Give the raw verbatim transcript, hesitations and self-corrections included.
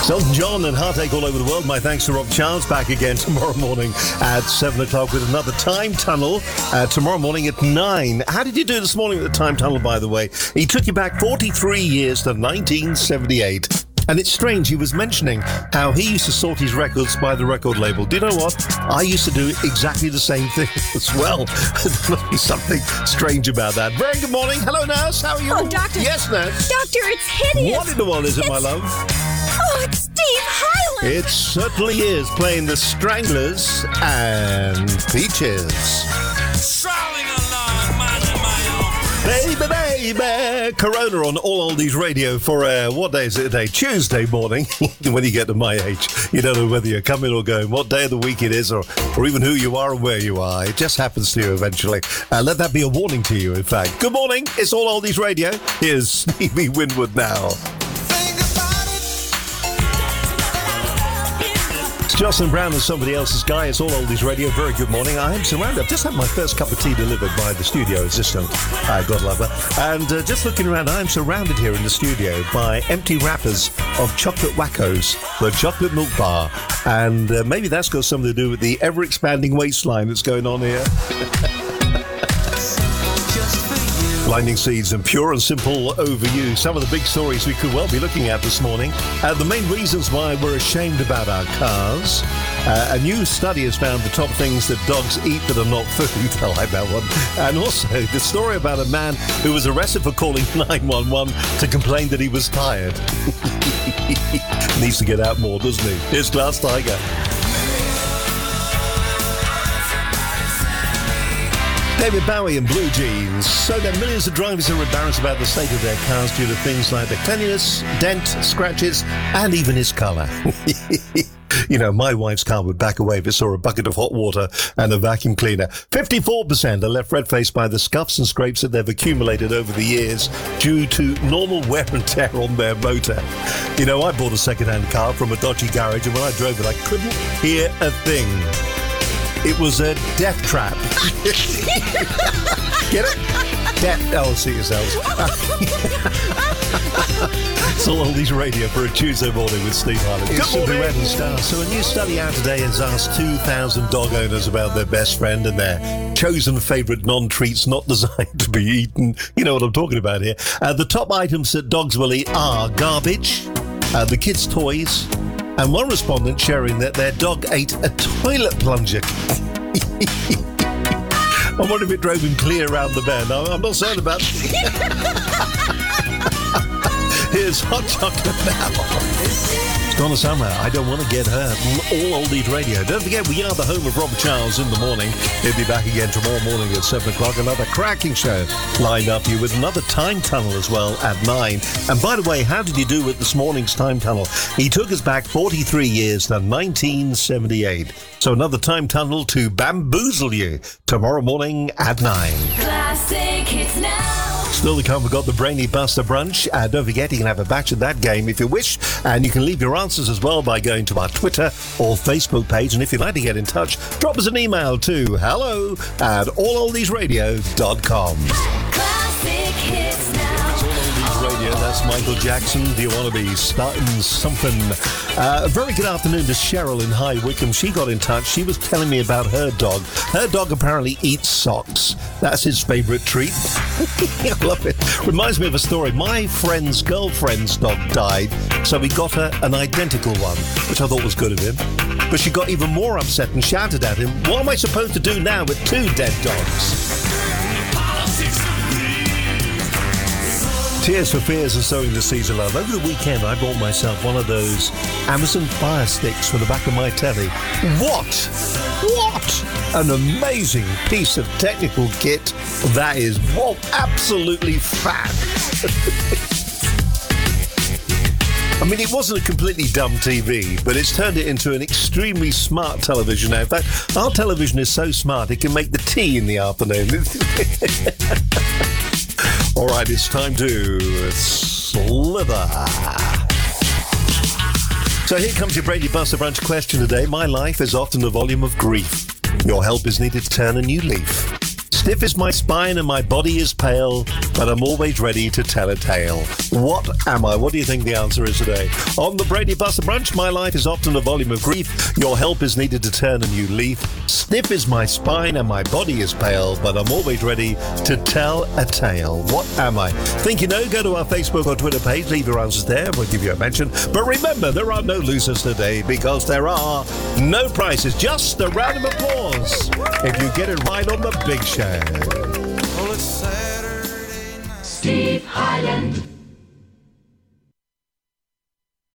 Elton John and Heartache All Over the World. My thanks to Rob Charles. Back again tomorrow morning at seven o'clock with another Time Tunnel. Uh, tomorrow morning at nine. How did you do this morning with the Time Tunnel, by the way? He took you back forty-three years to nineteen seventy-eight. And it's strange, he was mentioning how he used to sort his records by the record label. Do you know what? I used to do exactly the same thing as well. There must be something strange about that. Very good morning. Hello, Nurse. How are you? Oh, Doctor. Yes, Nurse. Doctor, it's hideous. What in the world is it, it's... my love? Oh, it's Steve Hyland. It certainly is, playing the Stranglers and Peaches. Strolling along, minding my own. Baby, baby, Corona on All Oldies Radio for, uh, what day is it today? Tuesday morning. When you get to my age, you don't know whether you're coming or going, what day of the week it is, or, or even who you are and where you are. It just happens to you eventually. Uh, let that be a warning to you, in fact. Good morning, it's All Oldies Radio. Here's Stevie Winwood now. Jocelyn Brown and Somebody Else's Guy. It's All Oldies Radio. Very good morning. I am surrounded. I've just had my first cup of tea delivered by the studio assistant. Uh, God love her. And uh, just looking around, I am surrounded here in the studio by empty wrappers of Chocolate Wackos, the chocolate milk bar. And uh, maybe that's got something to do with the ever-expanding waistline that's going on here. Blinding Seeds and Pure and Simple Over You. Some of the big stories we could well be looking at this morning. Uh, the main reasons why we're ashamed about our cars. Uh, a new study has found the top things that dogs eat that are not food. I like that one. And also the story about a man who was arrested for calling nine one one to complain that he was tired. Needs to get out more, doesn't he? Here's Glass Tiger. David Bowie and Blue Jeans. So then millions of drivers are embarrassed about the state of their cars due to things like the cleanliness, dent, scratches, and even his colour. You know, my wife's car would back away if it saw a bucket of hot water and a vacuum cleaner. fifty-four percent are left red-faced by the scuffs and scrapes that they've accumulated over the years due to normal wear and tear on their motor. You know, I bought a second-hand car from a dodgy garage, and when I drove it, I couldn't hear a thing. It was a death trap. Get it? Death. Oh, see yourselves. It's All Oldies Radio for a Tuesday morning with Steve Harlan. Good morning. Red and Star. So a new study out today has asked two thousand dog owners about their best friend and their chosen favourite non-treats not designed to be eaten. You know what I'm talking about here. Uh, the top items that dogs will eat are garbage, uh, the kids' toys, and one respondent sharing that their dog ate a toilet plunger. I wonder if it drove him clear around the bend. I'm not certain about Here's Hot Chocolate now. Donna Summer, I Don't Want to Get Hurt. All Oldies Radio. Don't forget, we are the home of Robert Charles in the morning. He'll be back again tomorrow morning at seven o'clock. Another cracking show lined up for you with another Time Tunnel as well at nine. And by the way, how did you do with this morning's Time Tunnel? He took us back forty-three years to nineteen seventy-eight. So another Time Tunnel to bamboozle you tomorrow morning at nine. Classic hits now. Still to come, we've got the Brainy Buster Brunch. Uh, don't forget, you can have a batch of that game if you wish. And you can leave your answers as well by going to our Twitter or Facebook page. And if you'd like to get in touch, drop us an email to hello at all oldies radio dot com. Classic hits now. Radio, that's Michael Jackson. Do you want to be starting something? Uh, a very good afternoon to Cheryl in High Wycombe. She got in touch. She was telling me about her dog. Her dog apparently eats socks. That's his favourite treat. I love it. Reminds me of a story. My friend's girlfriend's dog died, so we got her an identical one, which I thought was good of him. But she got even more upset and shouted at him, "What am I supposed to do now with two dead dogs?" Tears for Fears and Sowing the Seeds of Love. Over the weekend, I bought myself one of those Amazon Fire Sticks for the back of my telly. What? What? An amazing piece of technical kit that is. Whoa, absolutely fab. I mean, it wasn't a completely dumb T V, but it's turned it into an extremely smart television now. In fact, our television is so smart, it can make the tea in the afternoon. All right, it's time to slither. So here comes your Brady Buster Brunch question today. My life is often a volume of grief. Your help is needed to turn a new leaf. Stiff is my spine and my body is pale, but I'm always ready to tell a tale. What am I? What do you think the answer is today? On the Brady Buster Brunch, my life is often a volume of grief. Your help is needed to turn a new leaf. Stiff is my spine and my body is pale, but I'm always ready to tell a tale. What am I? Think you know? Go to our Facebook or Twitter page. Leave your answers there. We'll give you a mention. But remember, there are no losers today because there are no prizes. Just a round of applause if you get it right on the big show. Well, it's Saturday night. Steve Highland.